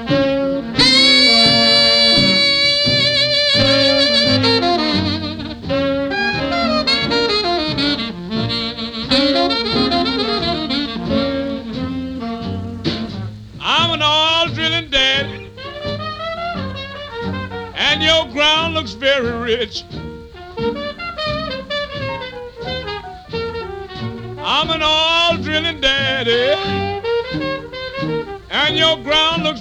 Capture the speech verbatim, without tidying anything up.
I'm an oil drilling daddy, and your ground looks very rich. I'm an oil drilling daddy, and your ground looks